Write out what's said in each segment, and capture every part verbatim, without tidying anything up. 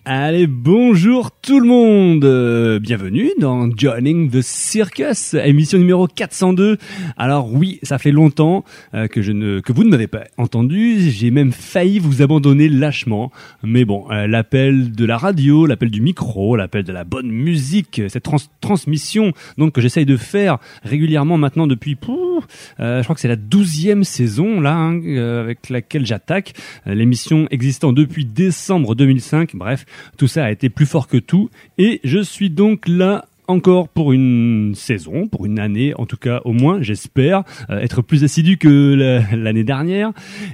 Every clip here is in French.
Allez, bonjour tout le monde, euh, bienvenue dans Joining the Circus, émission numéro quatre cent deux. Alors oui, ça fait longtemps euh, que je ne que vous ne m'avez pas entendu, j'ai même failli vous abandonner lâchement, mais bon, euh, l'appel de la radio, l'appel du micro, l'appel de la bonne musique, cette trans- transmission donc que j'essaye de faire régulièrement maintenant depuis, pouf, euh, je crois que c'est la douzième saison là hein, euh, avec laquelle j'attaque, euh, l'émission existant depuis décembre deux mille cinq, bref. Tout ça a été plus fort que tout et je suis donc là encore pour une saison, pour une année en tout cas au moins, j'espère euh, être plus assidu que la, l'année dernière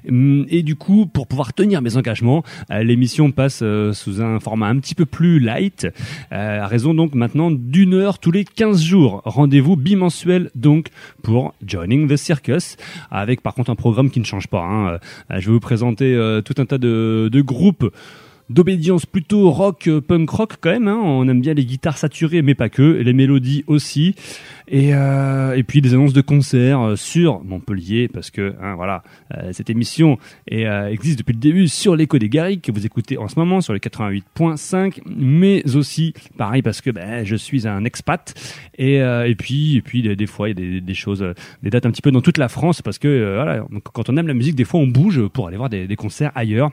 et du coup pour pouvoir tenir mes engagements, euh, l'émission passe euh, sous un format un petit peu plus light, euh, à raison donc maintenant d'une heure tous les quinze jours. Rendez-vous bimensuel donc pour Joining the Circus avec par contre un programme qui ne change pas. Hein. Euh, je vais vous présenter euh, tout un tas de, de groupes d'obédience plutôt rock, punk rock quand même, hein. On aime bien les guitares saturées mais pas que, et les mélodies aussi, et, euh, et puis des annonces de concerts sur Montpellier, parce que hein, voilà, euh, cette émission est, euh, existe depuis le début sur l'Écho des Garrigues que vous écoutez en ce moment sur le quatre-vingt-huit point cinq, mais aussi pareil parce que ben, je suis un expat, et, euh, et puis, et puis des, des fois il y a des, des choses, des dates un petit peu dans toute la France, parce que euh, voilà, quand on aime la musique des fois on bouge pour aller voir des, des concerts ailleurs.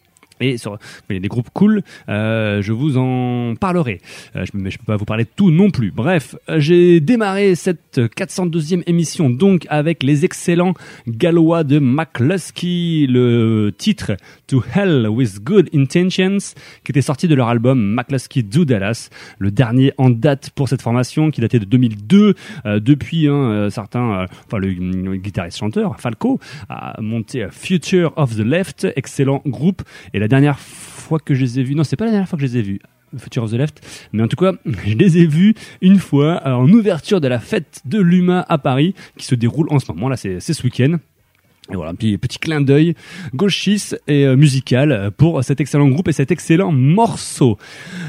Et sur, il y a des groupes cool, euh, je vous en parlerai. Euh, je, mais je peux pas vous parler de tout non plus. Bref, j'ai démarré cette quatre cent deuxième émission donc avec les excellents gallois de McLusky, le titre To Hell with Good Intentions, qui était sorti de leur album McLusky Do Dallas, le dernier en date pour cette formation qui datait de deux mille deux. Euh, depuis, hein, certains, euh, enfin le, le guitariste chanteur Falco a monté Future of the Left, excellent groupe. Et la dernière fois que je les ai vus, non, c'est pas la dernière fois que je les ai vus, Future of the Left, mais en tout cas, je les ai vus une fois en ouverture de la fête de l'U M A à Paris, qui se déroule en ce moment, là, c'est, c'est ce week-end. Et voilà, un petit, petit clin d'œil gauchiste et euh, musical pour cet excellent groupe et cet excellent morceau.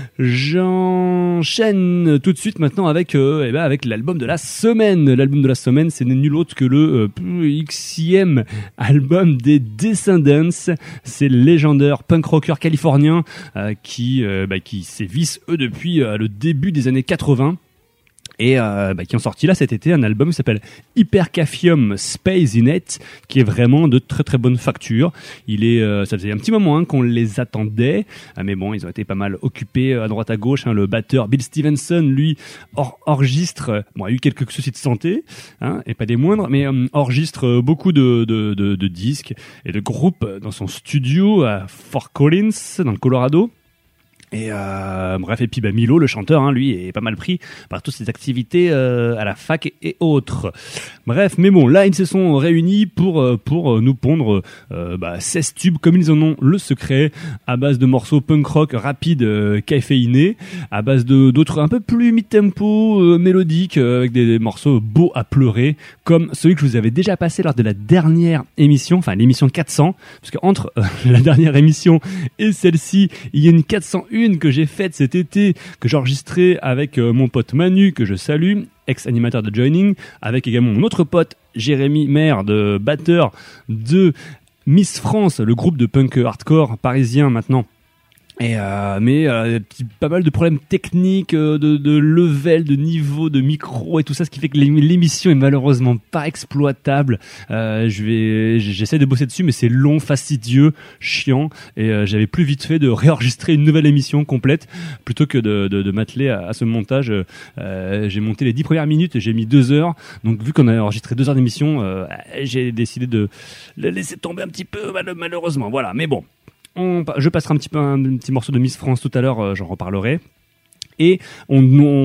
J'enchaîne tout de suite maintenant avec, euh, eh ben avec l'album de la semaine. L'album de la semaine, c'est nul autre que le euh, Xème album des Descendants. C'est le légendaire punk rocker californien euh, qui, euh, bah, qui sévissent eux depuis euh, le début des années quatre-vingts. Et euh, bah, qui ont sorti là cet été un album qui s'appelle Hypercaphium Space Inet, qui est vraiment de très très bonne facture. Il est, euh, ça faisait un petit moment hein, qu'on les attendait, euh, mais bon, ils ont été pas mal occupés à droite à gauche. Hein. Le batteur Bill Stevenson, lui, or, enregistre, bon, il a eu quelques soucis de santé, hein, et pas des moindres, mais euh, enregistre beaucoup de, de, de, de disques et de groupes dans son studio à Fort Collins, dans le Colorado. Et euh, bref, et puis bah, Milo, le chanteur, hein, lui, est pas mal pris par toutes ses activités euh, à la fac et, et autres. Bref, mais bon, là, ils se sont réunis pour euh, pour nous pondre euh, bah, seize tubes, comme ils en ont le secret, à base de morceaux punk rock rapides, euh, caféinés, à base de d'autres un peu plus mid-tempo, euh, mélodiques, euh, avec des, des morceaux beaux à pleurer, comme celui que je vous avais déjà passé lors de la dernière émission, enfin l'émission quatre cents, parce que entre euh, la dernière émission et celle-ci, il y a une quatre cent un que j'ai faite cet été, que j'ai enregistrée avec euh, mon pote Manu, que je salue, ex-animateur de Joining, avec également mon autre pote Jérémy Maire, de batteur de Miss France, le groupe de punk hardcore parisien maintenant. Et euh, mais euh, pas mal de problèmes techniques, euh, de, de level, de niveau, de micro et tout ça, ce qui fait que l'émission est malheureusement pas exploitable. Euh, je vais, j'essaie de bosser dessus, mais c'est long, fastidieux, chiant, et euh, j'avais plus vite fait de réenregistrer une nouvelle émission complète plutôt que de, de, de m'atteler à, à ce montage. Euh, j'ai monté les dix premières minutes, et j'ai mis deux heures. Donc vu qu'on a enregistré deux heures d'émission, euh, j'ai décidé de le laisser tomber un petit peu mal, malheureusement. Voilà, mais bon. On, je passerai un petit peu un, un petit morceau de Miss France tout à l'heure, euh, j'en reparlerai. Et on,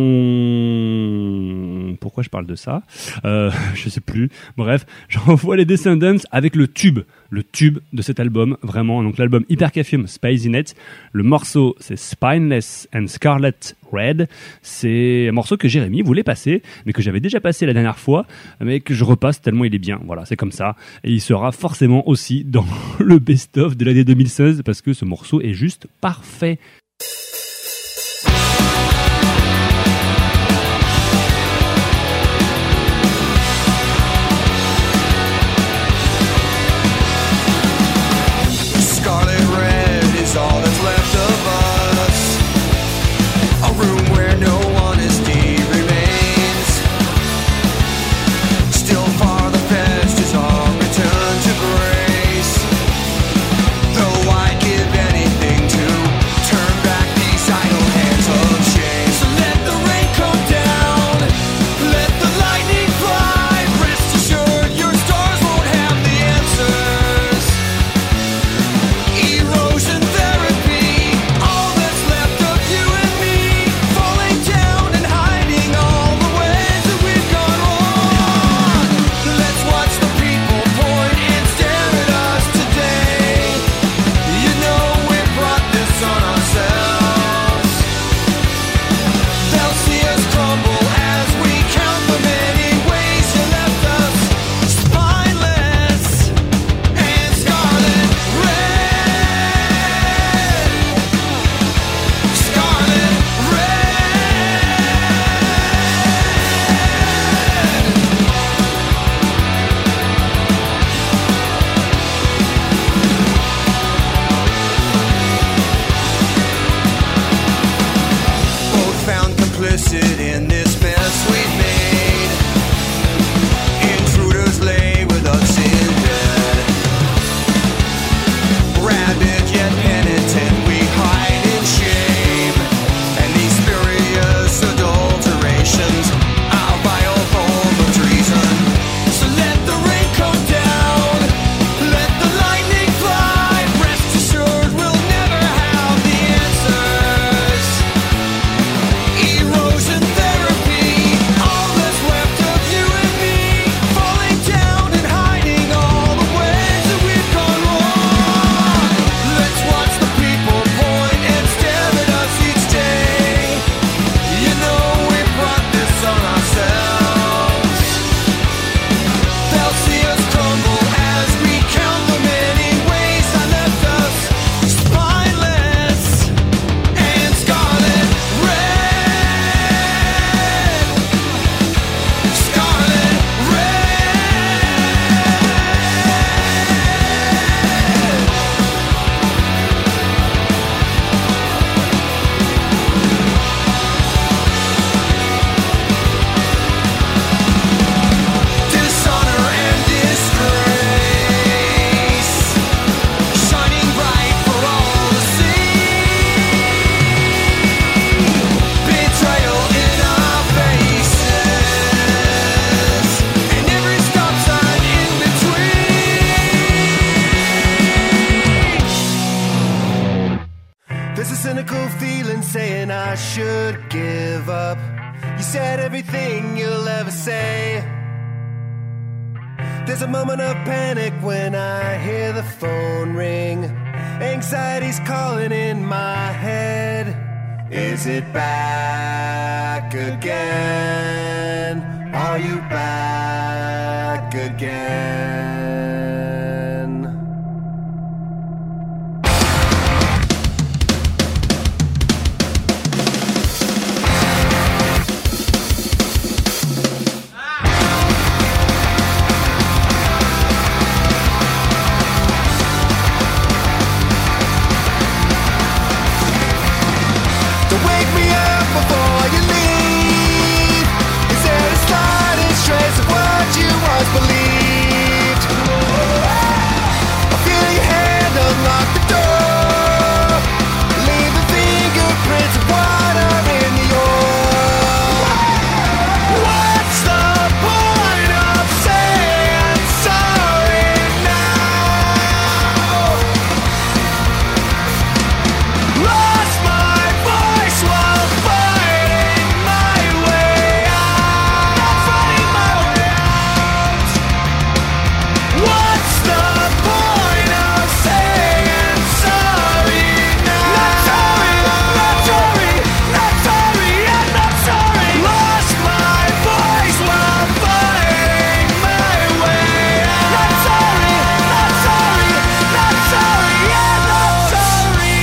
on... Pourquoi je parle de ça euh, Je sais plus. Bref, j'envoie les Descendants avec le tube, le tube de cet album, vraiment. Donc l'album Hypercaphium Space Inet. Le morceau, c'est Spineless and Scarlet Red. C'est un morceau que Jérémy voulait passer, mais que j'avais déjà passé la dernière fois, mais que je repasse tellement il est bien. Voilà, c'est comme ça. Et il sera forcément aussi dans le best-of de l'année deux mille seize, parce que ce morceau est juste parfait. Scarlet red is all that's left of us. There's a cynical feeling saying I should give up. You said everything you'll ever say. There's a moment of panic when I hear the phone ring. Anxiety's calling in my head. Is it back again? Are you back again? Believed. I feel your hand unlock the door, leaving fingerprints of water in your. What's the point of saying sorry now? Lost my voice while fighting my way out. Fighting my way out. What's the point of saying sorry now? Not sorry, not sorry, not sorry, I'm not sorry. Lost my voice while fighting my way out. Not sorry, not sorry, not sorry, I'm not sorry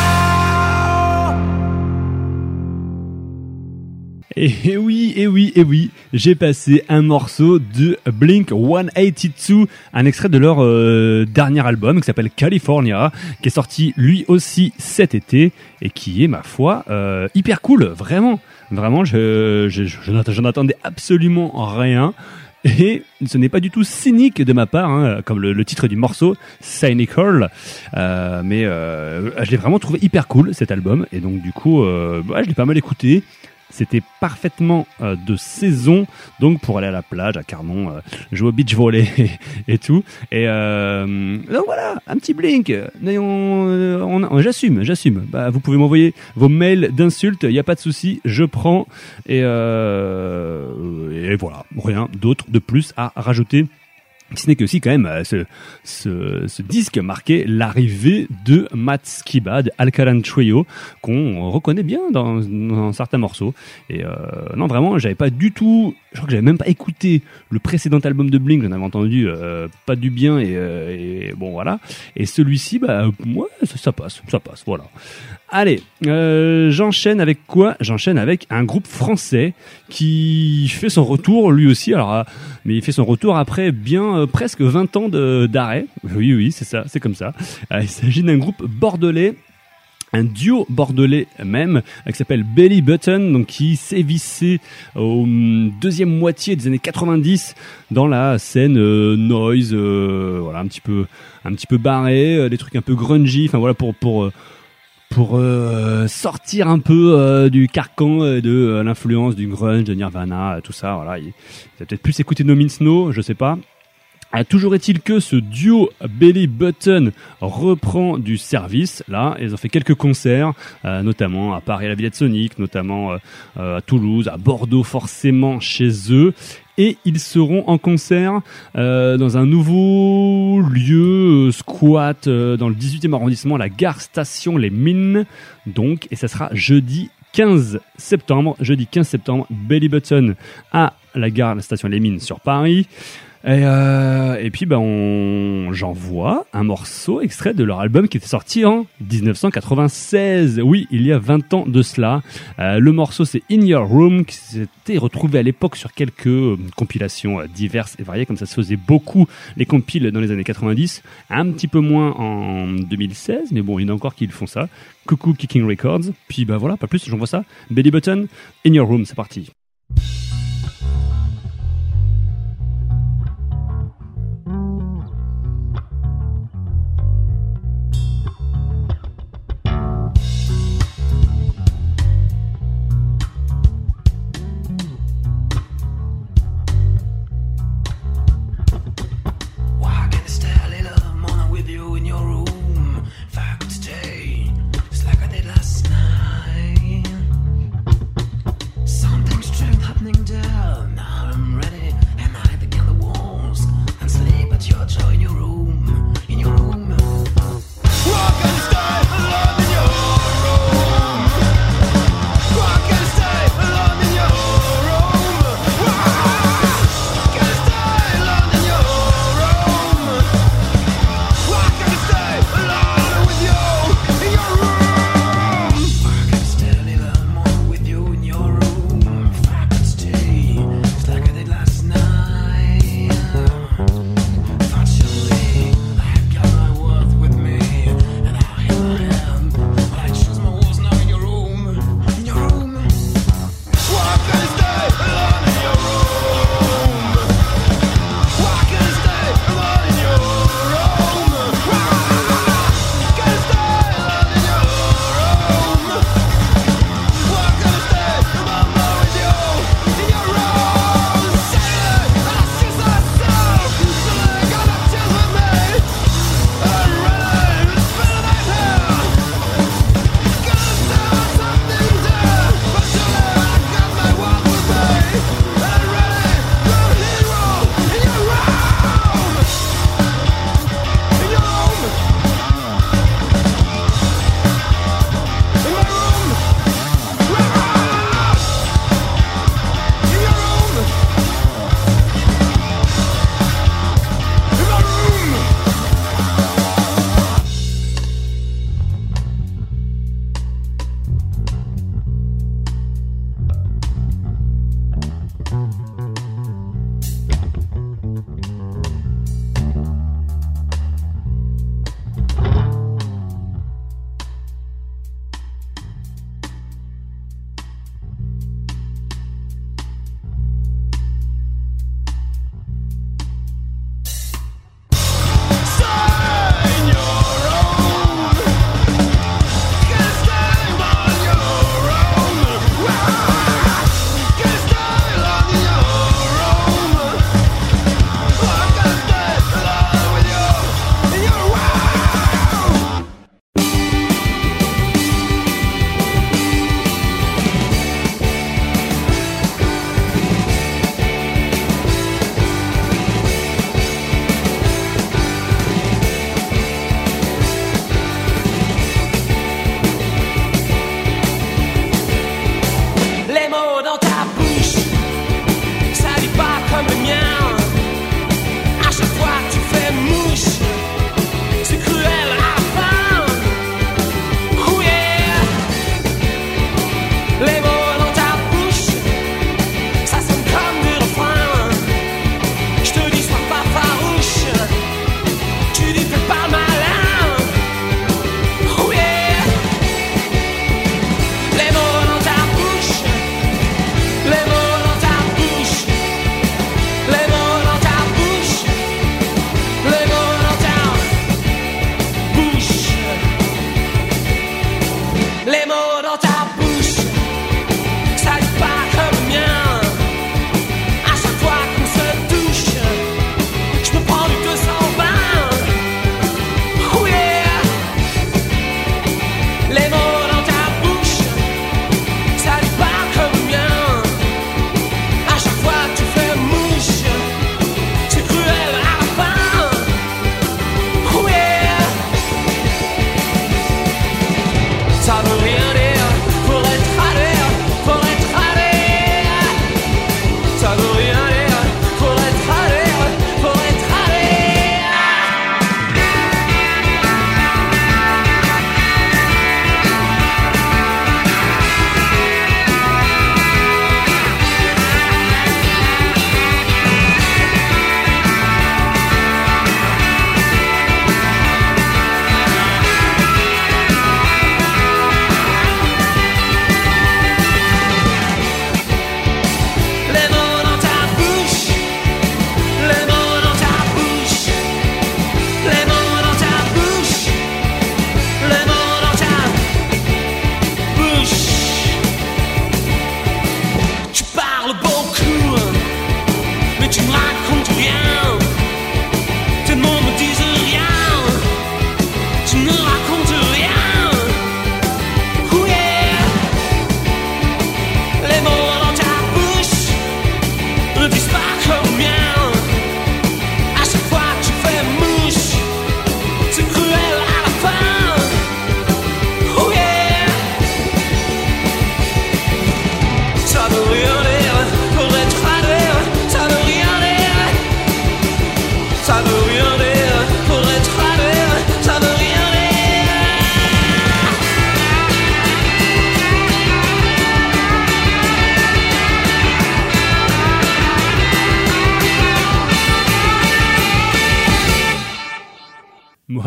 now. Et oui, et oui, et oui, j'ai passé un morceau de Blink one eighty-two, un extrait de leur euh, dernier album qui s'appelle California, qui est sorti lui aussi cet été et qui est, ma foi, euh, hyper cool, vraiment. Vraiment, je, je, je, je n'attendais absolument rien. Et ce n'est pas du tout cynique de ma part, hein, comme le, le titre du morceau, Cynical, euh, mais euh, je l'ai vraiment trouvé hyper cool cet album, et donc du coup, euh, bah, je l'ai pas mal écouté. C'était parfaitement euh, de saison, donc pour aller à la plage à Carnon, euh, jouer au beach volley et, et tout. Et euh, donc voilà, un petit Blink. On, on, on, j'assume, j'assume. Bah, vous pouvez m'envoyer vos mails d'insultes, il n'y a pas de souci, je prends. Et, euh, et voilà, rien d'autre de plus à rajouter. Si ce n'est que aussi quand même ce, ce, ce disque marquait l'arrivée de Matt Skiba, de Alkaline Trio, qu'on reconnaît bien dans, dans certains morceaux. Et euh, non, vraiment, j'avais pas du tout, je crois que j'avais même pas écouté le précédent album de Blink, j'en avais entendu euh, pas du bien et, euh, et bon voilà. Et celui-ci, bah ouais, ça, ça passe, ça passe, voilà. Allez, euh, j'enchaîne avec quoi ? J'enchaîne avec un groupe français qui fait son retour lui aussi. Alors, euh, mais il fait son retour après bien euh, presque vingt ans de, d'arrêt. Oui, oui, c'est ça, c'est comme ça. Euh, il s'agit d'un groupe bordelais. Un duo bordelais même, qui s'appelle Belly Button, donc qui sévissait au deuxième moitié des années quatre-vingt-dix dans la scène euh, noise, euh, voilà, un petit peu, un petit peu barré, euh, des trucs un peu grungy, enfin voilà pour pour euh, pour euh, sortir un peu euh, du carcan euh, de euh, l'influence du grunge, de Nirvana, euh, tout ça. Voilà, il, il a peut-être plus écouté No Means No, je sais pas. Ah, toujours est-il que ce duo Belly Button reprend du service. Là, ils ont fait quelques concerts, euh, notamment à Paris à la Villette Sonic, notamment euh, à Toulouse, à Bordeaux forcément chez eux. Et ils seront en concert euh, dans un nouveau lieu euh, squat euh, dans le dix-huitième arrondissement, la gare station Les Mines. Donc, et ça sera jeudi quinze septembre. Jeudi quinze septembre, Belly Button à la gare la station Les Mines sur Paris. Et, euh, et puis bah on, j'envoie un morceau extrait de leur album qui était sorti en dix-neuf cent quatre-vingt-seize. Oui, il y a vingt ans de cela. Euh, le morceau c'est In Your Room, qui s'était retrouvé à l'époque sur quelques euh, compilations euh, diverses et variées, comme ça se faisait beaucoup les compiles dans les années quatre-vingt-dix. Un petit peu moins en deux mille seize, mais bon, il y en a encore qui le font ça. Coucou Kicking Records. Puis bah voilà, pas plus, j'envoie ça. Belly Button, In Your Room, c'est parti. Stay, just like I did last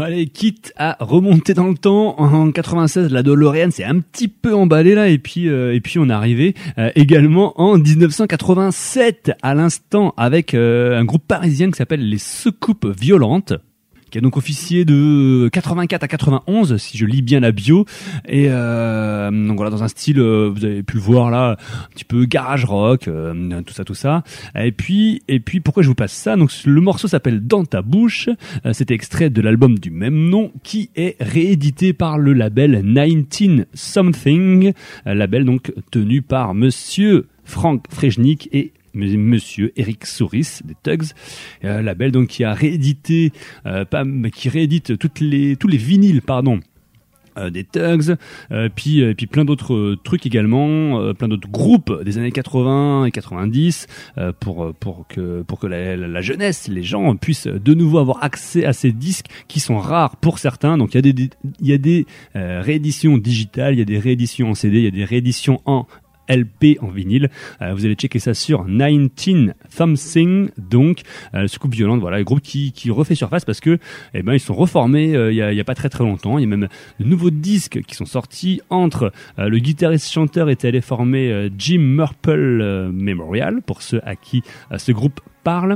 allez, quitte à remonter dans le temps, en quatre-vingt-seize, la DeLorean s'est un petit peu emballée là, et puis euh, et puis on est arrivé euh, également en dix-neuf cent quatre-vingt-sept, à l'instant, avec euh, un groupe parisien qui s'appelle les Secoupes Violentes, qui a donc officié de quatre-vingt-quatre à quatre-vingt-onze, si je lis bien la bio, et euh, donc voilà, dans un style, euh, vous avez pu le voir là, un petit peu garage rock, euh, tout ça, tout ça. Et puis, et puis, pourquoi je vous passe ça? Donc, le morceau s'appelle Dans ta bouche. Euh, C'était extrait de l'album du même nom, qui est réédité par le label dix-neuf Something, euh, label donc tenu par Monsieur Franck Frejnik et Monsieur Eric Souris des Tugs, euh, label donc qui a réédité, euh, pas, qui réédite toutes les tous les vinyles, pardon. Euh, des Tugs, euh, puis euh, puis plein d'autres euh, trucs également, euh, plein d'autres groupes des années quatre-vingts et quatre-vingt-dix, euh, pour pour que pour que la, la jeunesse, les gens puissent de nouveau avoir accès à ces disques qui sont rares pour certains. Donc il y a des, des il y a des euh, rééditions digitales, il y a des rééditions en C D, il y a des rééditions en L P, en vinyle. Euh, vous allez checker ça sur dix-neuf Something, donc euh, Secoupes Violentes, voilà, le groupe qui qui refait surface parce que eh ben ils sont reformés euh, il y a il y a pas très très longtemps. Il y a même de nouveaux disques qui sont sortis. Entre euh, le guitariste chanteur était allé former euh, Jim Murple euh, Memorial, pour ceux à qui euh, ce groupe parle.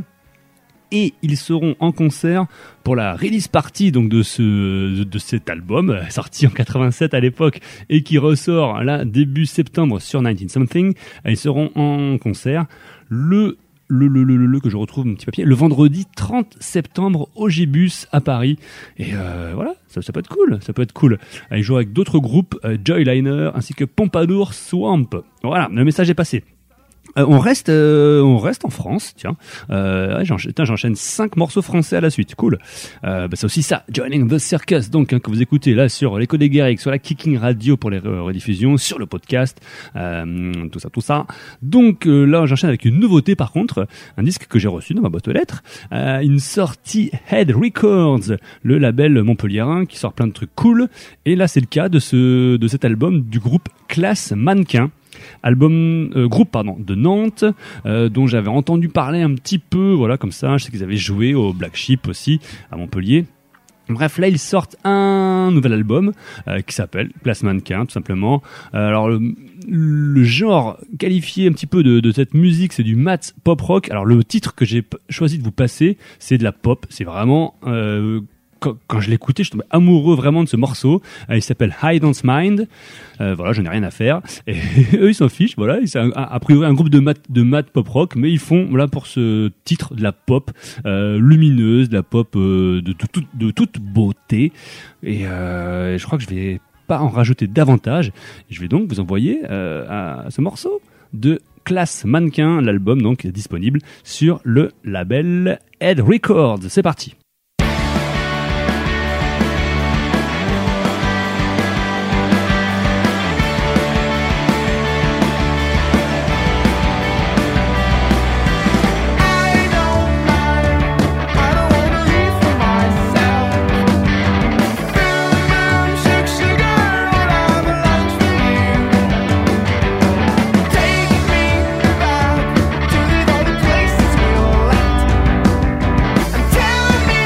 Et ils seront en concert pour la release party donc de ce de cet album sorti en quatre-vingt-sept à l'époque et qui ressort là début septembre sur dix-neuf Something. Ils seront en concert le le le le, le, le que je retrouve mon petit papier le vendredi trente septembre au Gibus à Paris. Et euh, voilà, ça, ça peut être cool, ça peut être cool. Ils jouent avec d'autres groupes, euh, Joyliner ainsi que Pompadour Swamp. Voilà, le message est passé. Euh, on reste, euh, on reste en France, tiens. Euh, ouais, j'enchaîne, j'enchaîne cinq morceaux français à la suite, cool. Euh, bah c'est aussi ça, Joining the Circus, donc hein, que vous écoutez là sur l'Écho des Guerriers, sur la Kicking Radio pour les rediffusions, sur le podcast, euh, tout ça, tout ça. Donc euh, là, j'enchaîne avec une nouveauté par contre, un disque que j'ai reçu dans ma boîte aux lettres, euh, une sortie Head Records, le label montpelliérain qui sort plein de trucs cool. Et là, c'est le cas de ce, de cet album du groupe Classe Mannequin. Album euh, groupe pardon de Nantes, euh, dont j'avais entendu parler un petit peu, voilà, comme ça. Je sais qu'ils avaient joué au Black Sheep aussi à Montpellier. Bref, là ils sortent un nouvel album euh, qui s'appelle Classe Mannequin, tout simplement. Euh, alors le, le genre qualifié un petit peu de, de cette musique, c'est du mat pop rock. Alors le titre que j'ai p- choisi de vous passer, c'est de la pop. C'est vraiment euh, Quand, quand je l'écoutais, je tombais amoureux vraiment de ce morceau. Euh, il s'appelle I Don't Mind. Euh, voilà, j'en ai rien à faire. Et eux, ils s'en fichent. Voilà, c'est un, a priori un groupe de maths de maths pop rock, mais ils font voilà pour ce titre de la pop euh, lumineuse, de la pop euh, de, de, de, de toute beauté. Et euh, je crois que je vais pas en rajouter davantage. Je vais donc vous envoyer euh, à ce morceau de Classe Mannequin. L'album donc est disponible sur le label Head Records. C'est parti. Tell me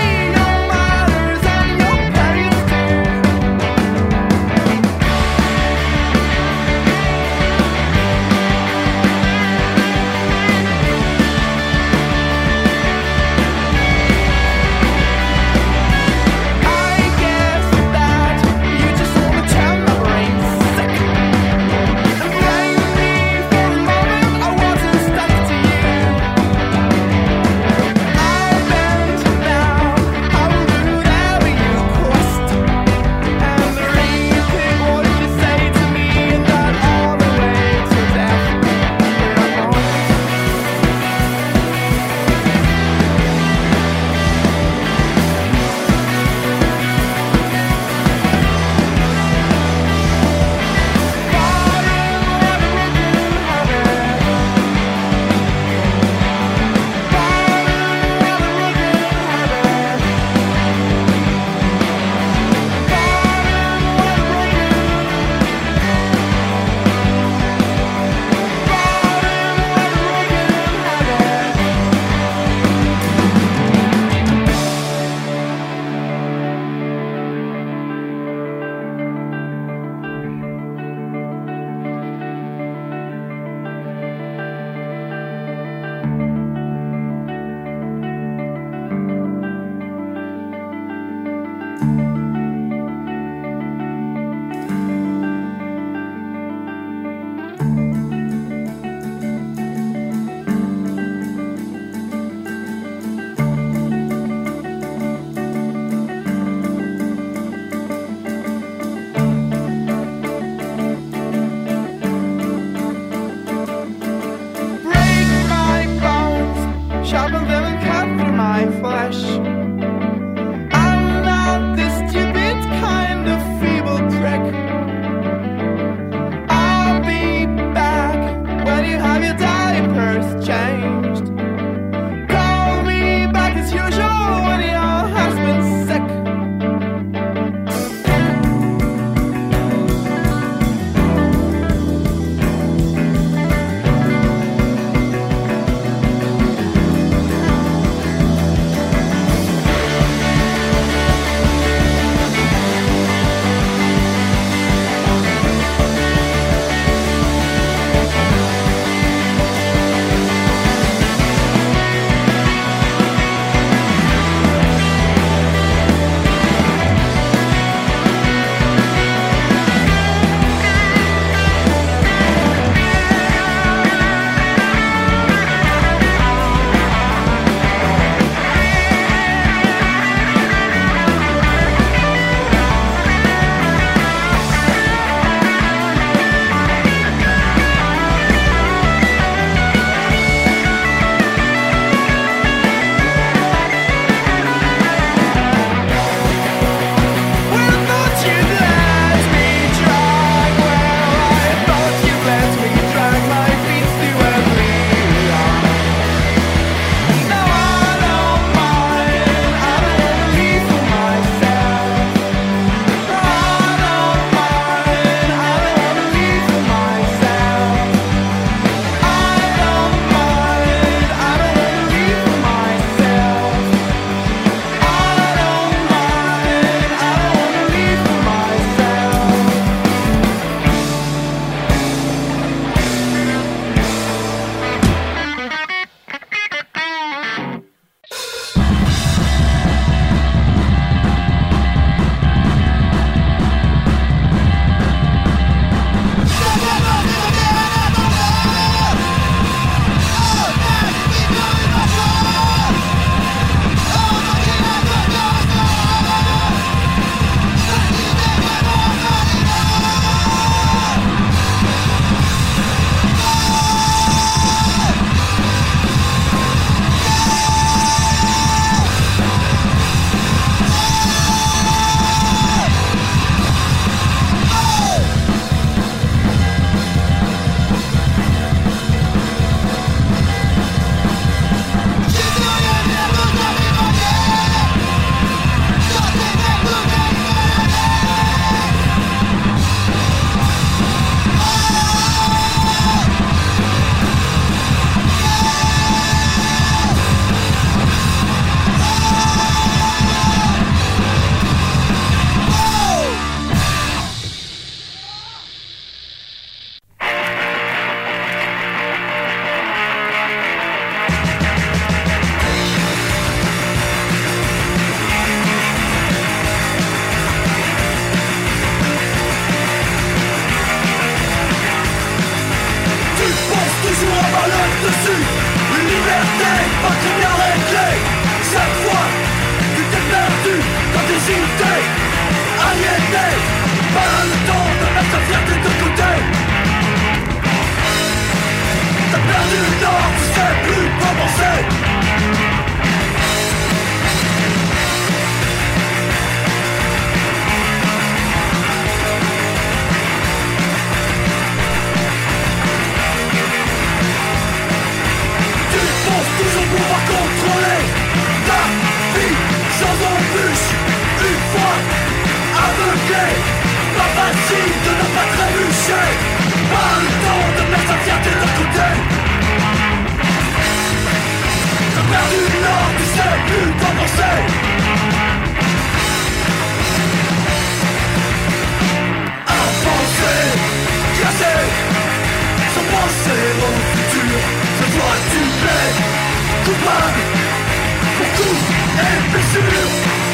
plais, coupable pour coups et blessures.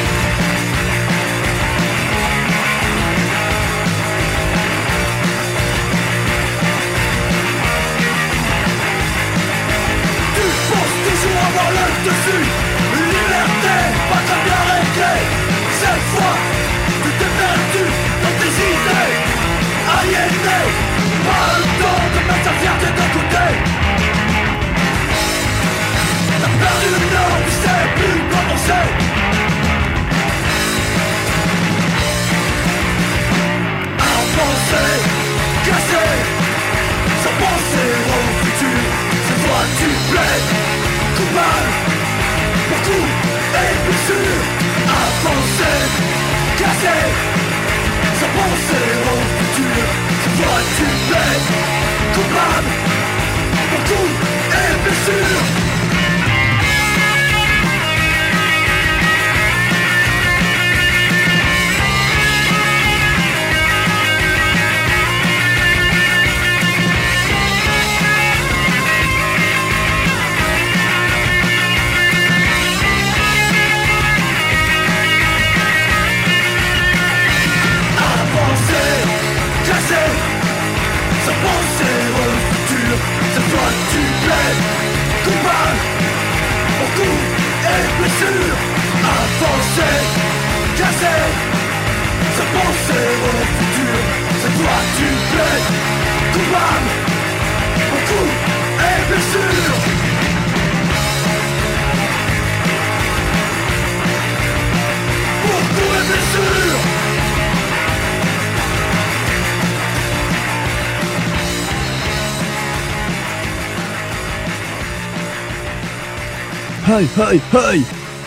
Tu penses toujours avoir le dessus, liberté, pas très bien réglée. Cette fois, tu t'es perdu dans tes idées, aliéné, pas le temps de mettre ta fierté de côté. T'as perdu le nord, tu sais plus comment c'est. À penser, cassé, sans penser au futur. Cette fois tu plais, coupable, pour coups et blessures. À penser, cassé, sans penser au futur. Cette fois tu plais, coupable, pour coups et blessures. Sans penser au futur, cette fois tu plais, coupable, pour coups et blessures. Avancer, casser, sans penser au futur, cette fois tu plais, coupable, pour coups et blessures. Pour coups et blessures. Hi, hi, hi.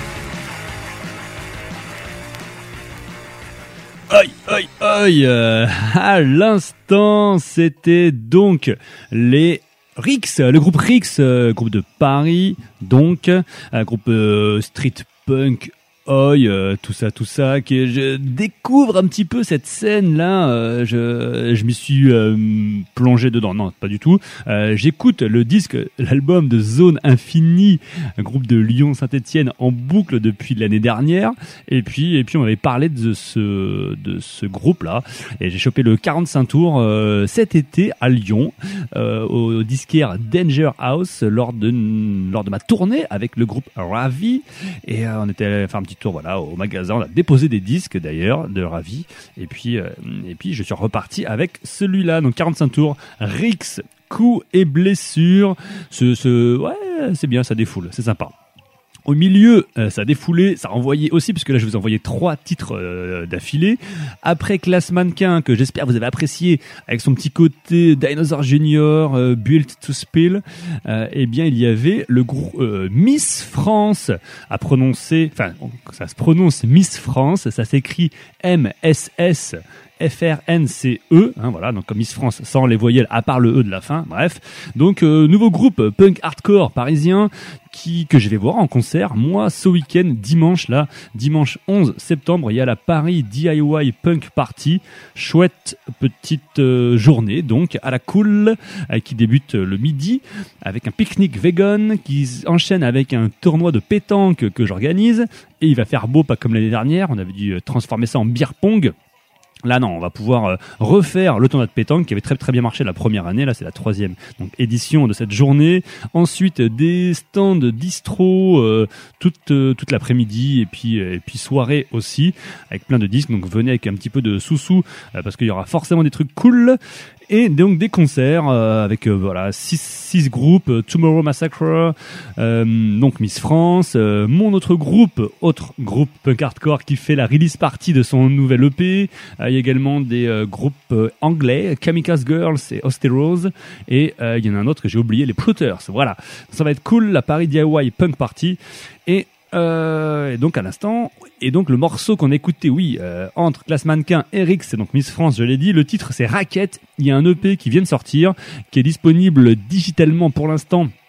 Aïe, aïe, aïe. Euh, à l'instant, c'était donc les Rix, le groupe Rix, euh, groupe de Paris, donc, un groupe euh, street punk. Oi, euh, tout ça, tout ça, que je découvre un petit peu cette scène-là. Euh, je, je m'y suis euh, plongé dedans. Non, pas du tout. Euh, j'écoute le disque, l'album de Zone Infinie, un groupe de Lyon-Saint-Étienne en boucle depuis l'année dernière. Et puis, et puis on avait parlé de ce, de ce groupe-là. Et j'ai chopé le quarante-cinq tours euh, cet été à Lyon, euh, au disquaire Danger House, lors de, lors de ma tournée avec le groupe Ravi. Et euh, on était allé faire un petit tour, voilà, au magasin. On a déposé des disques d'ailleurs de Ravi. Et puis, euh, et puis je suis reparti avec celui-là. Donc quarante-cinq tours, Rix, coups et blessures. Ce, ce, ouais, c'est bien, ça défoule, c'est sympa. Au milieu, euh, ça a défoulé, ça a envoyé aussi, puisque là je vous ai envoyé trois titres euh, d'affilée. Après Classe Mannequin, que j'espère vous avez apprécié, avec son petit côté Dinosaur Junior, euh, Built to Spill, euh, eh bien il y avait le groupe euh, Miss France, à prononcer, enfin ça se prononce Miss France, ça s'écrit M S S F R N C E, hein, voilà, donc comme Miss France sans les voyelles à part le E de la fin, bref. Donc euh, nouveau groupe punk hardcore parisien qui que je vais voir en concert moi ce week-end, dimanche là, dimanche onze septembre, il y a la Paris D I Y Punk Party, chouette petite euh, journée donc à la cool, euh, qui débute le midi avec un pique-nique vegan qui enchaîne avec un tournoi de pétanque que j'organise, et il va faire beau, pas comme l'année dernière, on avait dû transformer ça en beer pong. Là non, on va pouvoir euh, refaire le tournoi de pétanque qui avait très très bien marché la première année. Là c'est la troisième donc édition de cette journée. Ensuite des stands distro euh, toute euh, toute l'après-midi et puis euh, et puis soirée aussi avec plein de disques. Donc venez avec un petit peu de sous-sous euh, parce qu'il y aura forcément des trucs cool. Et donc des concerts euh, avec euh, voilà six six groupes, euh, Tomorrow Massacre, euh, donc Miss France, euh, mon autre groupe, autre groupe punk hardcore qui fait la release party de son nouvel E P. Euh, il y a également des euh, groupes euh, anglais, Kamikaze Girls et Osterose, et euh, il y en a un autre que j'ai oublié, les Plotters. Voilà, ça va être cool, la Paris D I Y Punk Party. Et Euh, et donc à l'instant, et donc le morceau qu'on écoutait, oui, euh, entre Classe Mannequin et Rix, c'est donc Miss France, je l'ai dit, le titre c'est Racket. Il y a un E P qui vient de sortir, qui est disponible digitalement pour l'instant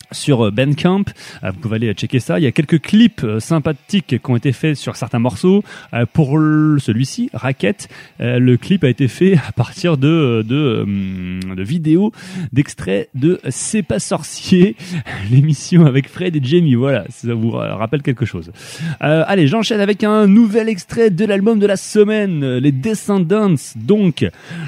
sur Bandcamp, euh, vous pouvez aller checker ça. Il y a quelques clips euh, sympathiques qui ont été faits sur certains morceaux. Euh, pour le, celui-ci, Racket, euh, le clip a été fait à partir de de, euh, de vidéos, d'extraits de C'est pas sorcier, l'émission avec Fred et Jamie. Voilà, ça vous rappelle quelque chose. Euh, allez, j'enchaîne avec un nouvel extrait de l'album de la semaine, les Descendants. Donc,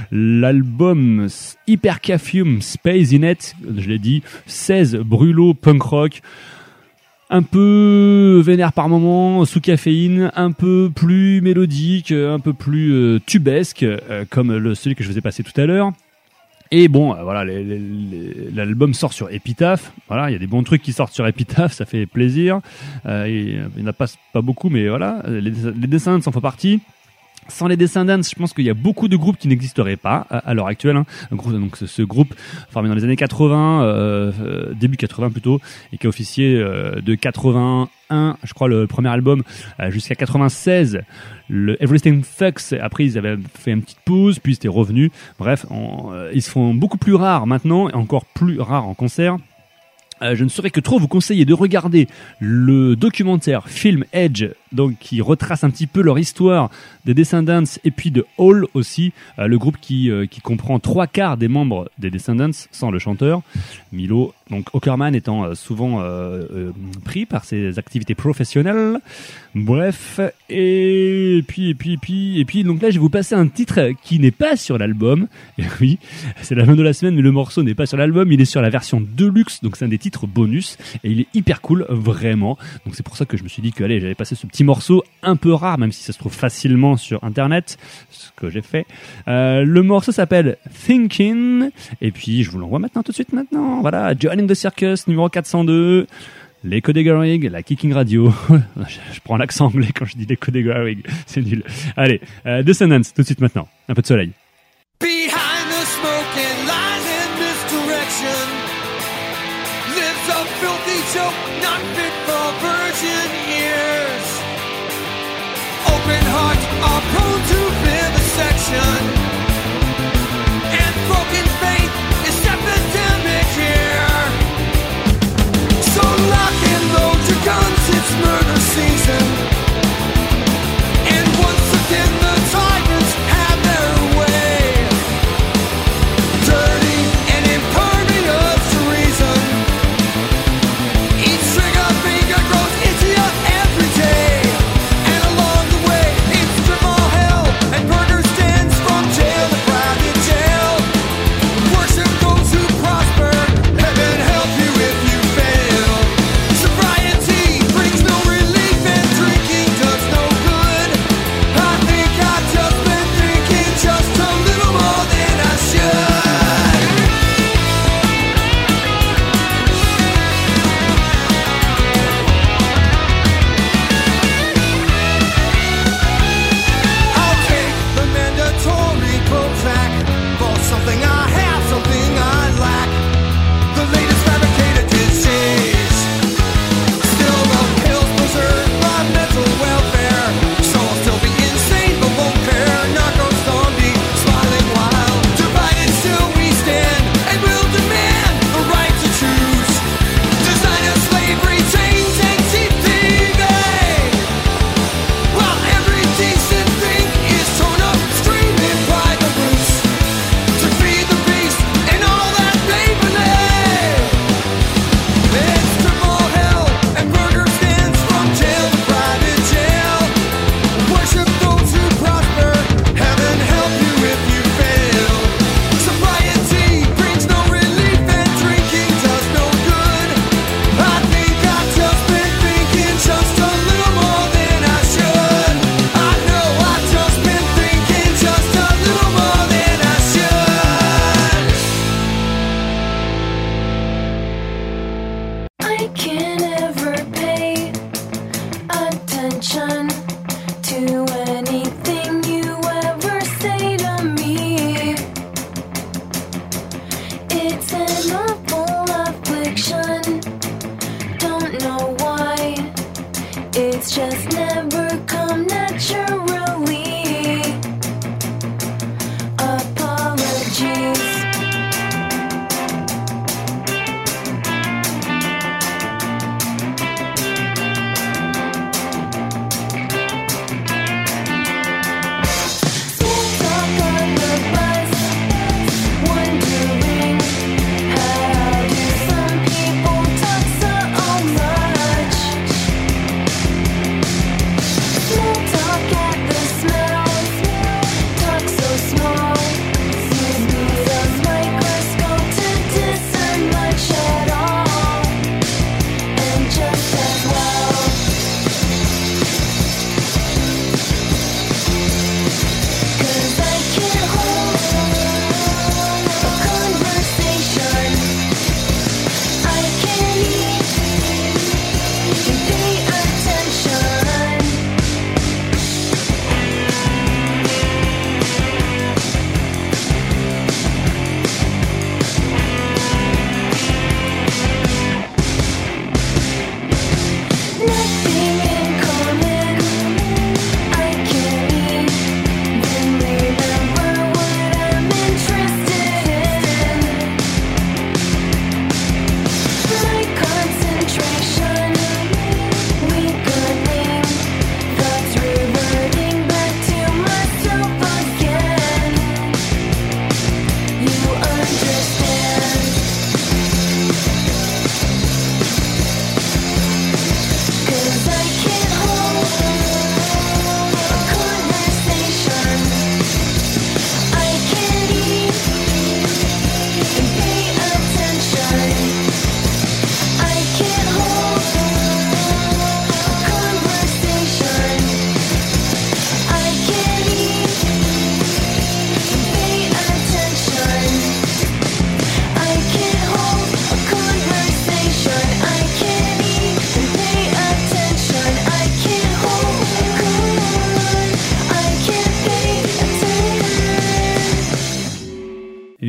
l'album Hypercafium Space Inet, je l'ai dit, seize brûlots punk rock, un peu vénère par moment, sous caféine, un peu plus mélodique, un peu plus euh, tubesque, euh, comme le, celui que je vous ai passé tout à l'heure. Et bon, euh, voilà, les, les, les, l'album sort sur Epitaph. Voilà, il y a des bons trucs qui sortent sur Epitaph, ça fait plaisir. Euh, il n'y en a pas, pas beaucoup, mais voilà, les, les Descendants en font partie. Sans les Descendants, je pense qu'il y a beaucoup de groupes qui n'existeraient pas à, à l'heure actuelle. Hein. Un groupe, donc ce, ce groupe formé dans les années quatre-vingts, euh, euh, début quatre-vingts plutôt, et qui a officié euh, de quatre-vingt-un, je crois, le premier album, euh, jusqu'à quatre-vingt-seize. Le Everything Fucks. Après, ils avaient fait une petite pause, puis c'était revenu. Bref, on, euh, ils se font beaucoup plus rares maintenant, et encore plus rares en concert. Euh, je ne saurais que trop vous conseiller de regarder le documentaire Film Edge, donc qui retrace un petit peu leur histoire des Descendants, et puis de Hall aussi, euh, le groupe qui euh, qui comprend trois quarts des membres des Descendants, sans le chanteur Milo. Donc Ockerman étant euh, souvent euh, euh, pris par ses activités professionnelles. Bref, et puis et puis et puis et puis donc là je vais vous passer un titre qui n'est pas sur l'album. Et oui, c'est l'album de la semaine, mais le morceau n'est pas sur l'album, il est sur la version Deluxe, donc c'est un des titres bonus et il est hyper cool, vraiment. Donc c'est pour ça que je me suis dit que allez, j'allais passer ce petit morceau un peu rare, même si ça se trouve facilement sur internet, ce que j'ai fait. Euh, le morceau s'appelle Thinking, et puis je vous l'envoie maintenant, tout de suite maintenant. Voilà, Joining the Circus numéro quatre cent deux. L'écho des Garrigue, la Kicking Radio. Je prends l'accent anglais quand je dis l'écho des Garrigue, c'est nul. Allez, euh, Descendants, tout de suite maintenant. Un peu de soleil. Behind the smoking line in this direction lives a filthy joke not fit for virgin ears. Open hearts are prone to vivisection, and broken faith is epidemic here. So lock and load your guns, it's murder season. And once again the tyrants have their way. Dirty and impervious to reason. Each trigger finger grows itchier every day. And along the way it's strip all hell and burger stands from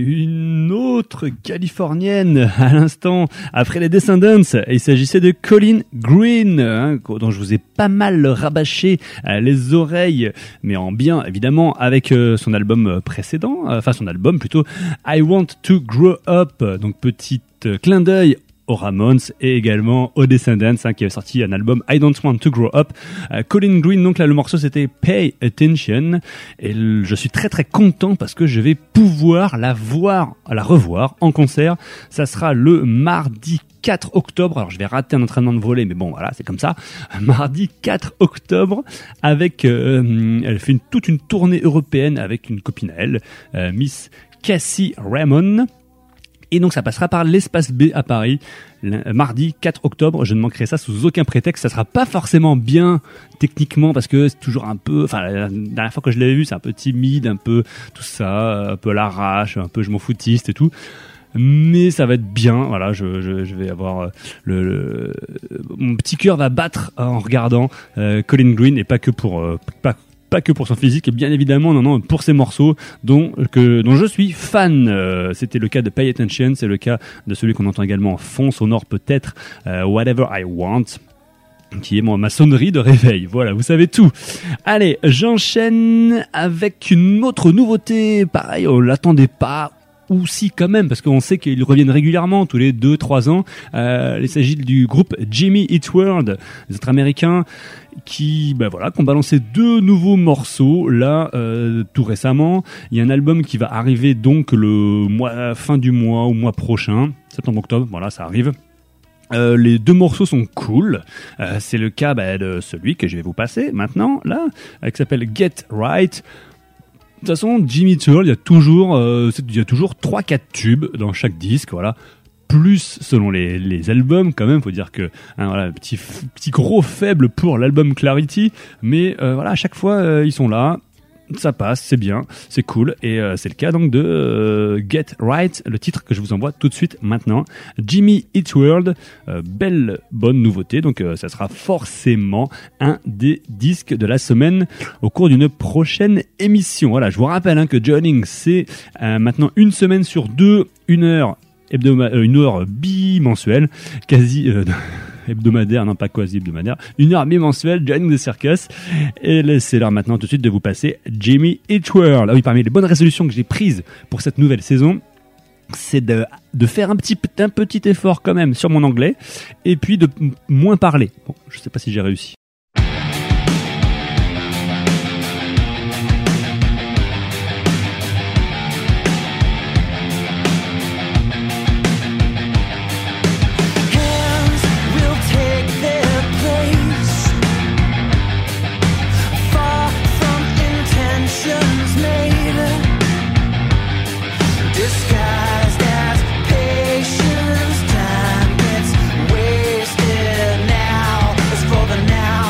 une autre californienne à l'instant, après les Descendants. Il s'agissait de Colleen Green, hein, dont je vous ai pas mal rabâché euh, les oreilles, mais en bien évidemment, avec euh, son album précédent, euh, enfin son album plutôt, I Want to Grow Up, donc petit euh, clin d'œil aux Ramones et également aux Descendants, hein, qui avait sorti un album I Don't Want to Grow Up. Euh, Colleen Green, donc là le morceau c'était Pay Attention, et l- je suis très très content parce que je vais pouvoir la voir, la revoir en concert. Ça sera le mardi quatre octobre. Alors je vais rater un entraînement de volley, mais bon voilà, c'est comme ça. Mardi quatre octobre, avec euh, elle fait une, toute une tournée européenne avec une copine à elle, euh, Miss Cassie Ramon. Et donc ça passera par l'Espace B à Paris, mardi quatre octobre. Je ne manquerai ça sous aucun prétexte. Ça sera pas forcément bien techniquement parce que c'est toujours un peu, enfin la dernière fois que je l'avais vu, c'est un peu timide, un peu tout ça, un peu à l'arrache, un peu je m'en foutiste et tout. Mais ça va être bien, voilà, je, je, je vais avoir le, le mon petit cœur va battre en regardant euh, Colleen Green, et pas que pour euh, pas pas que pour son physique, bien évidemment, non, non, pour ses morceaux dont, que, dont je suis fan. Euh, c'était le cas de Pay Attention, c'est le cas de celui qu'on entend également en fond sonore peut-être, euh, Whatever I Want, qui est moi, ma sonnerie de réveil. Voilà, vous savez tout. Allez, j'enchaîne avec une autre nouveauté. Pareil, on l'attendait pas. Ou si quand même, parce qu'on sait qu'ils reviennent régulièrement, tous les deux trois ans. Euh, il s'agit du groupe Jimmy Eat World, des autres américains, qui, ben voilà, qui ont balancé deux nouveaux morceaux là euh, tout récemment. Il y a un album qui va arriver donc le mois, fin du mois ou mois prochain, septembre-octobre. Voilà, ça arrive. Euh, les deux morceaux sont cool. Euh, c'est le cas bah, de celui que je vais vous passer maintenant là, euh, qui s'appelle Get Right. De toute façon, Jimmy Eat World, il y a toujours, euh, il y a toujours trois quatre tubes dans chaque disque, voilà. Plus selon les, les albums, quand même, faut dire que, hein, voilà, petit, petit gros faible pour l'album Clarity, mais euh, voilà, à chaque fois, euh, ils sont là. Ça passe, c'est bien, c'est cool, et euh, c'est le cas donc de euh, Get Right, le titre que je vous envoie tout de suite maintenant. Jimmy Eat World, euh, belle bonne nouveauté, donc euh, ça sera forcément un des disques de la semaine au cours d'une prochaine émission. Voilà, je vous rappelle hein, que Joining, c'est euh, maintenant une semaine sur deux, une heure hebdomadaire, euh, une heure bimensuelle, quasi. Euh, hebdomadaire, non pas quasi hebdomadaire, une heure bimensuelle, Joining the Circus. Et c'est l'heure maintenant tout de suite de vous passer Jimmy Eat World. Ah oui, parmi les bonnes résolutions que j'ai prises pour cette nouvelle saison, c'est de, de faire un petit, un petit effort quand même sur mon anglais, et puis de m- moins parler. Bon, je sais pas si j'ai réussi. Disguised as patience, time gets wasted now. As for the now.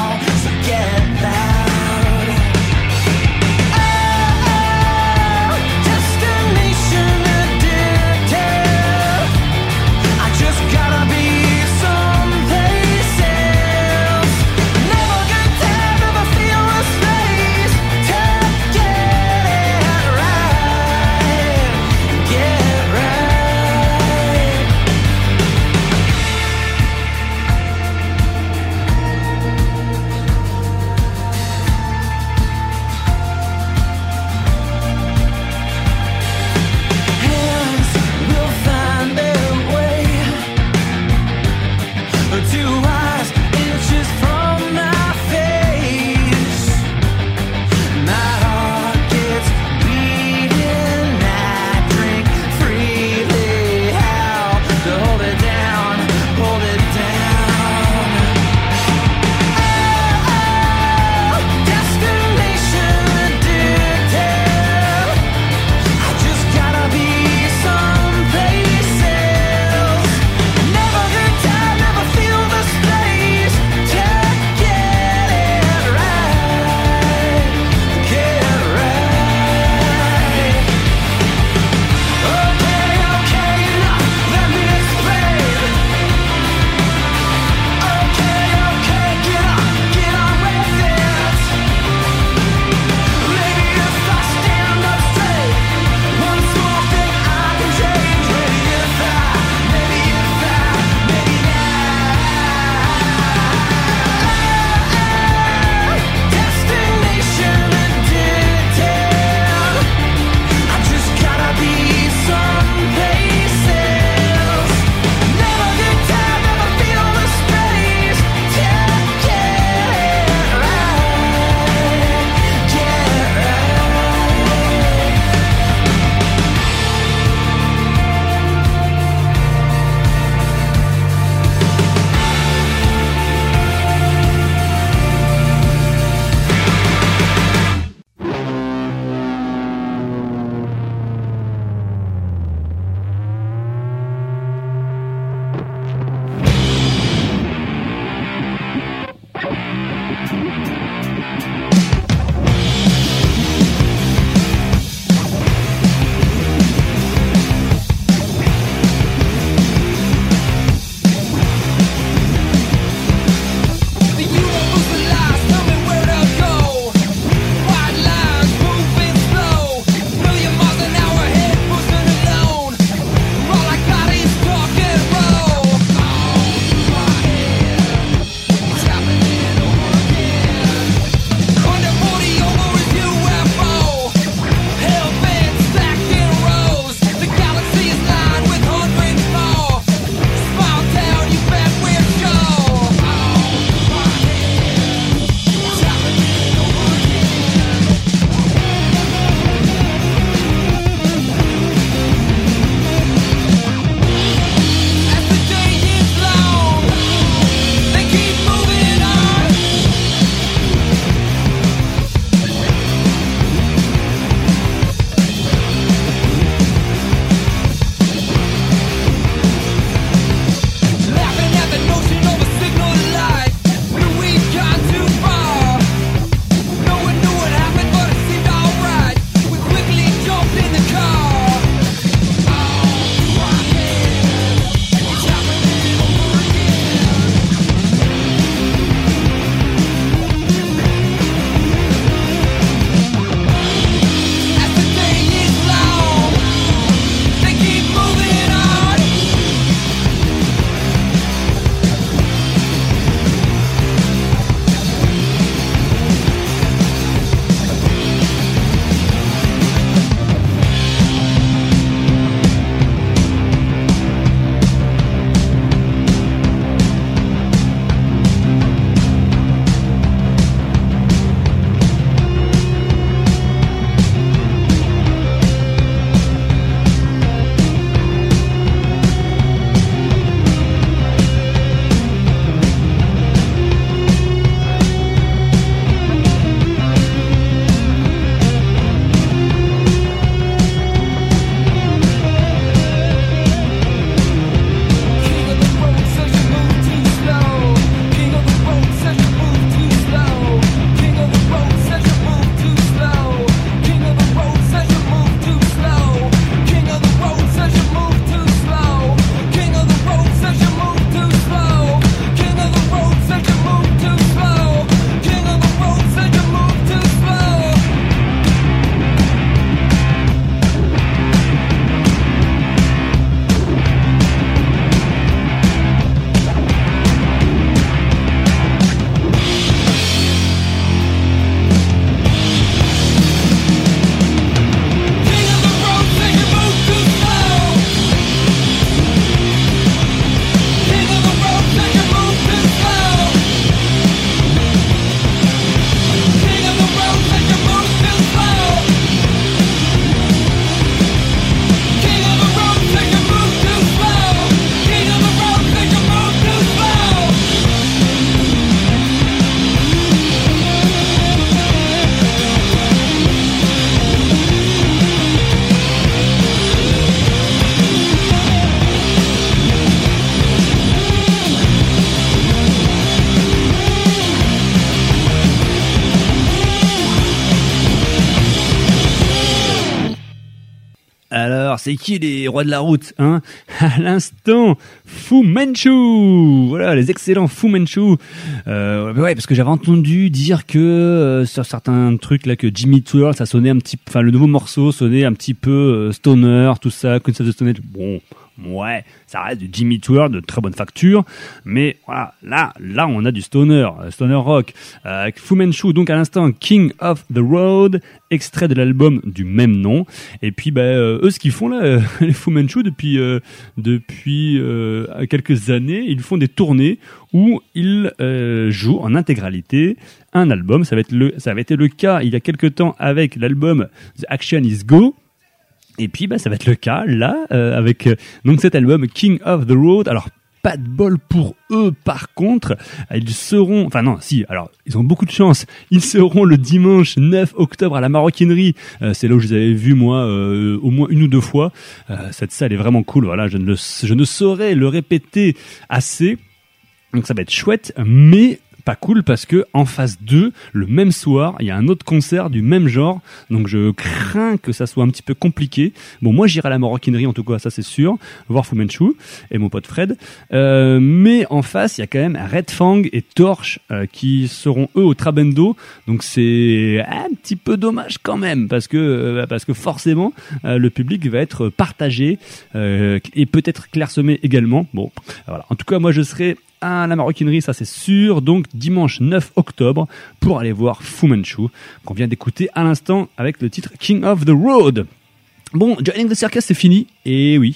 c'est qui les rois de la route, hein? À l'instant, Fu Manchu. Voilà, les excellents Fu Manchu. Euh, ouais, parce que j'avais entendu dire que euh, sur certains trucs là que Jimmy Twirl, ça sonnait un petit, enfin le nouveau morceau sonnait un petit peu euh, stoner, tout ça, Queens of the Stone Age. Bon. Ouais, ça reste du Jimmy Twirl de très bonne facture, mais voilà, là, là, on a du stoner, stoner rock, euh, avec Fu Manchu, donc à l'instant, King of the Road, extrait de l'album du même nom, et puis, bah, euh, eux, ce qu'ils font là, euh, les Fu Manchu, depuis, euh, depuis euh, quelques années, ils font des tournées où ils euh, jouent en intégralité un album, ça va être le, ça avait été le cas il y a quelques temps avec l'album The Action Is Go. Et puis bah ça va être le cas là euh, avec euh, donc cet album King of the Road. Alors pas de bol pour eux par contre, ils seront enfin non si alors ils ont beaucoup de chance, ils seront le dimanche neuf octobre à la Maroquinerie. Euh, c'est là où je les avais vus moi euh, au moins une ou deux fois. Euh, cette salle est vraiment cool, voilà, je ne le, je ne saurais le répéter assez. Donc ça va être chouette, mais pas cool parce que en phase deux, le même soir, il y a un autre concert du même genre, donc je crains que ça soit un petit peu compliqué. Bon, moi j'irai à la Maroquinerie en tout cas, ça c'est sûr, voir Fu Manchu et mon pote Fred. Euh, mais en face, il y a quand même Red Fang et Torche euh, qui seront eux au Trabendo, donc c'est un petit peu dommage quand même parce que euh, parce que forcément euh, le public va être partagé euh, et peut-être clairsemé également. Bon, voilà. En tout cas, moi je serai à la Maroquinerie, ça c'est sûr, donc dimanche neuf octobre pour aller voir Fu Manchu qu'on vient d'écouter à l'instant avec le titre King of the Road. Bon, Joining the Circus c'est fini, et oui,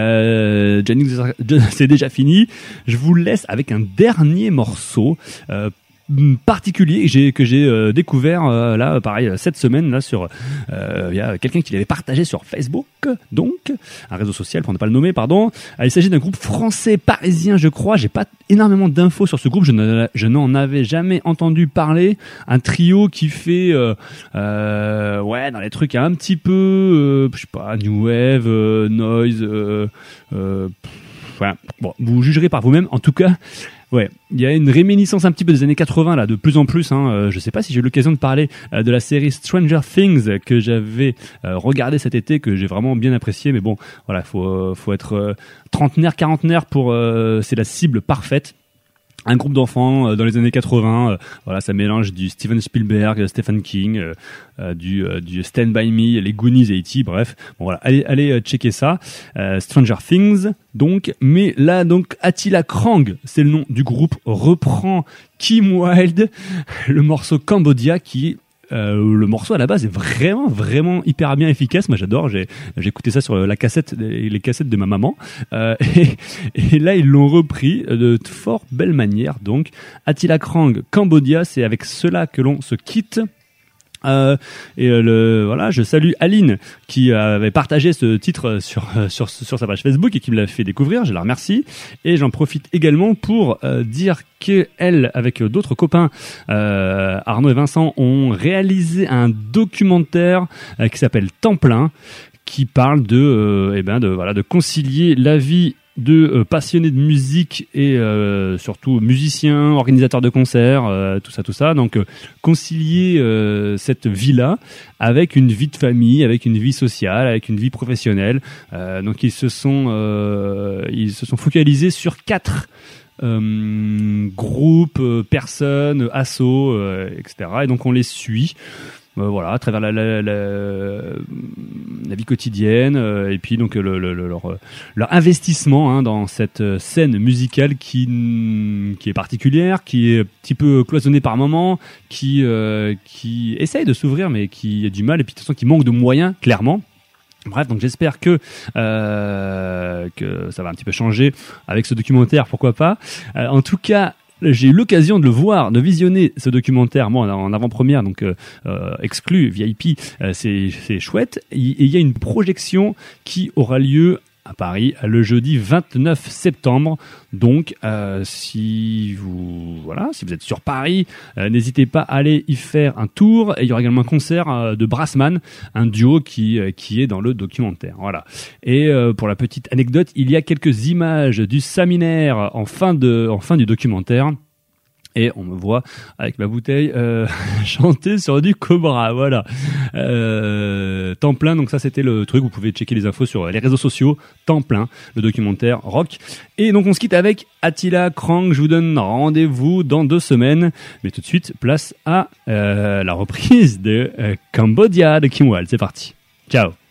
euh, Joining the Circus c'est déjà fini. Je vous laisse avec un dernier morceau euh, particulier que j'ai que j'ai euh, découvert euh, là pareil cette semaine là sur euh, il y a quelqu'un qui l'avait partagé sur Facebook, donc un réseau social pour ne pas le nommer, pardon. Euh, il s'agit d'un groupe français parisien, je crois. J'ai pas énormément d'infos sur ce groupe, je, ne, je n'en avais jamais entendu parler. Un trio qui fait euh, euh, ouais dans les trucs un petit peu euh, je sais pas, new wave, euh, noise, euh, euh, enfin, bon, vous jugerez par vous-même. En tout cas, ouais, il y a une réminiscence un petit peu des années quatre-vingts là, de plus en plus. Hein. Euh, je sais pas si j'ai eu l'occasion de parler euh, de la série Stranger Things que j'avais euh, regardé cet été, que j'ai vraiment bien apprécié. Mais bon, voilà, faut euh, faut être euh, trentenaire, quarantenaire pour, euh, c'est la cible parfaite. Un groupe d'enfants euh, dans les années quatre-vingts, euh, voilà, ça mélange du Steven Spielberg, Stephen King, euh, euh, du, euh, du Stand By Me, les Goonies et E T, bref. Bon voilà, allez, allez euh, checker ça. Euh, Stranger Things, donc. Mais là, donc, Attila Krang, c'est le nom du groupe, reprend Kim Wilde, le morceau Cambodia qui Euh, le morceau à la base est vraiment vraiment hyper bien efficace. Moi j'adore, j'ai j'ai écouté ça sur la cassette, les cassettes de ma maman, euh, et, et là ils l'ont repris de fort belle manière. Donc Attila Krang, Cambodia, c'est avec cela que l'on se quitte. Euh, et euh, le voilà, je salue Aline qui avait partagé ce titre sur sur sur sa page Facebook et qui me l'a fait découvrir. Je la remercie et j'en profite également pour euh, dire que elle, avec d'autres copains, euh, Arnaud et Vincent, ont réalisé un documentaire euh, qui s'appelle Temps plein, qui parle de euh, eh ben de voilà de concilier la vie de euh, passionnés de musique et euh, surtout musiciens, organisateurs de concerts, euh, tout ça, tout ça. Donc euh, concilier euh, cette vie-là avec une vie de famille, avec une vie sociale, avec une vie professionnelle. Euh, donc ils se sont euh, ils se sont focalisés sur quatre euh, groupes, euh, personnes, assos, euh, et cetera. Et donc on les suit. Euh, voilà, à travers la, la, la, la vie quotidienne, euh, et puis donc le, le, le, leur, leur investissement hein, dans cette scène musicale qui, qui est particulière, qui est un petit peu cloisonnée par moments, qui, euh, qui essaye de s'ouvrir mais qui a du mal, et puis de toute façon qui manque de moyens, clairement. Bref, donc j'espère que euh, que ça va un petit peu changer avec ce documentaire, pourquoi pas. Euh, en tout cas, j'ai eu l'occasion de le voir, de visionner ce documentaire, moi en avant-première, donc euh, euh, exclu, V I P, euh, c'est, c'est chouette. Et il y a une projection qui aura lieu à Paris le jeudi vingt-neuf septembre. Donc, euh, si vous voilà, si vous êtes sur Paris, euh, n'hésitez pas à aller y faire un tour. Et il y aura également un concert euh, de Brassman, un duo qui euh, qui est dans le documentaire. Voilà. Et euh, pour la petite anecdote, il y a quelques images du séminaire en fin de en fin du documentaire. Et on me voit avec ma bouteille euh, chanter sur du Cobra, voilà. Euh, temps plein, donc ça c'était le truc, vous pouvez checker les infos sur les réseaux sociaux, temps plein, le documentaire rock. Et donc on se quitte avec Attila Krang, je vous donne rendez-vous dans deux semaines. Mais tout de suite, place à euh, la reprise de euh, Cambodia de Kim Wilde, c'est parti. Ciao.